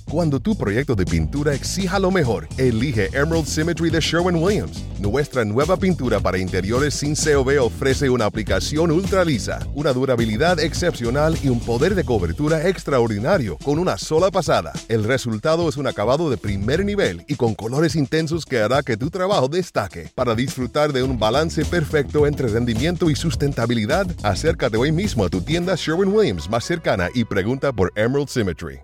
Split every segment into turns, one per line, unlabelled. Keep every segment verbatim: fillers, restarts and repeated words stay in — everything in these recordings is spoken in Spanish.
Cuando tu proyecto de pintura exija lo mejor, elige Emerald Symmetry de Sherwin-Williams. Nuestra nueva pintura para interiores sin C O V ofrece una aplicación ultra lisa, una durabilidad excepcional y un poder de cobertura extraordinario con una sola pasada. El resultado es un acabado de primer nivel y con colores intensos que hará que tu trabajo destaque. Para disfrutar de un balance perfecto entre rendimiento y sustentabilidad, acércate hoy mismo a tu tienda Sherwin-Williams más cercana y pregunta por Emerald Symmetry.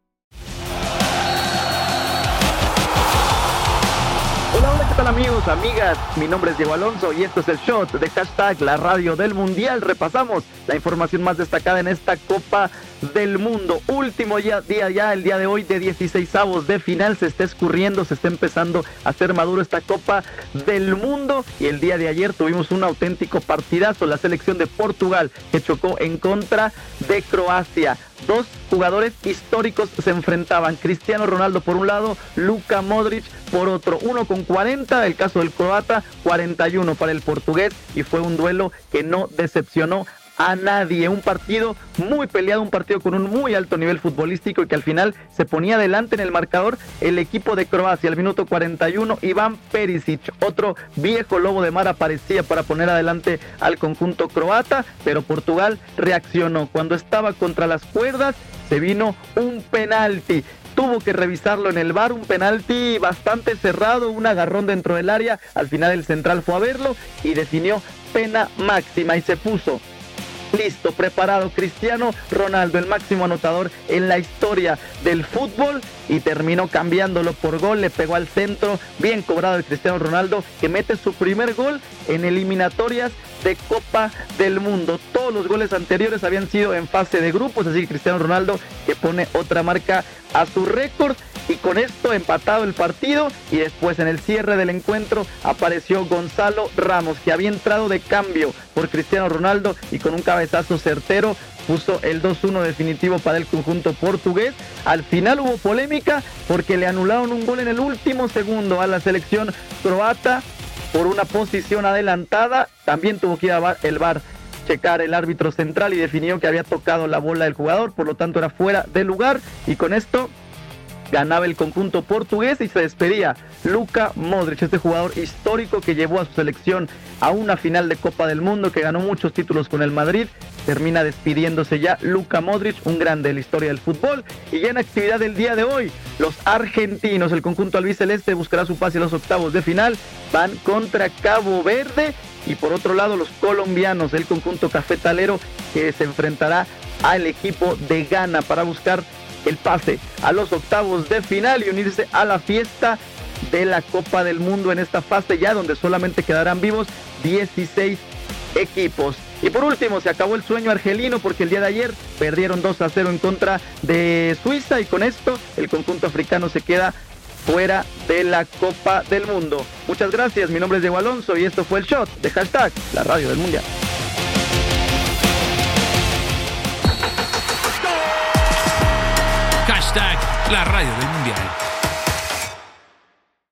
Hola, hola, ¿qué tal amigos, amigas? Mi nombre es Diego Alonso y esto es el Shot de hashtag La Radio del Mundial. Repasamos la información más destacada en esta Copa del Mundo. Último día, día ya, el día de hoy de dieciseisavos de final. Se está escurriendo, se está empezando a hacer maduro esta Copa del Mundo. Y el día de ayer tuvimos un auténtico partidazo. La selección de Portugal que chocó en contra de Croacia. Dos jugadores históricos se enfrentaban. Cristiano Ronaldo por un lado, Luka Modric por otro. Uno con cuarenta, el caso del croata, cuarenta y uno para el portugués. Y fue un duelo que no decepcionó a nadie. Un partido muy peleado, un partido con un muy alto nivel futbolístico y que al final se ponía adelante en el marcador el equipo de Croacia. Al minuto cuarenta y uno, Iván Perisic, otro viejo lobo de mar, aparecía para poner adelante al conjunto croata, pero Portugal reaccionó. Cuando estaba contra las cuerdas, se vino un penalti. Tuvo que revisarlo en el V A R, un penalti bastante cerrado, un agarrón dentro del área. Al final el central fue a verlo y definió pena máxima y se puso listo, preparado Cristiano Ronaldo, el máximo anotador en la historia del fútbol, y terminó cambiándolo por gol. Le pegó al centro, bien cobrado de Cristiano Ronaldo, que mete su primer gol en eliminatorias de Copa del Mundo. Todos los goles anteriores habían sido en fase de grupos, así que Cristiano Ronaldo que pone otra marca a su récord. Y con esto empatado el partido, y después en el cierre del encuentro apareció Gonzalo Ramos, que había entrado de cambio por Cristiano Ronaldo y con un cabezazo certero puso el dos uno definitivo para el conjunto portugués. Al final hubo polémica porque le anularon un gol en el último segundo a la selección croata por una posición adelantada. También tuvo que ir a el V A R checar el árbitro central y definió que había tocado la bola del jugador, por lo tanto era fuera de lugar, y con esto ganaba el conjunto portugués y se despedía Luka Modric, este jugador histórico que llevó a su selección a una final de Copa del Mundo, que ganó muchos títulos con el Madrid. Termina despidiéndose ya Luka Modric, un grande de la historia del fútbol. Y ya en actividad del día de hoy, los argentinos, el conjunto albiceleste, buscará su pase a los octavos de final, van contra Cabo Verde. Y por otro lado, los colombianos, el conjunto cafetalero, que se enfrentará al equipo de Ghana para buscar el pase a los octavos de final y unirse a la fiesta de la Copa del Mundo en esta fase ya donde solamente quedarán vivos dieciséis equipos. Y por último, se acabó el sueño argelino porque el día de ayer perdieron dos a cero en contra de Suiza, y con esto el conjunto africano se queda fuera de la Copa del Mundo. Muchas gracias, mi nombre es Diego Alonso y esto fue el Shot de hashtag La Radio del Mundial.
Hashtag La Radio del Mundial.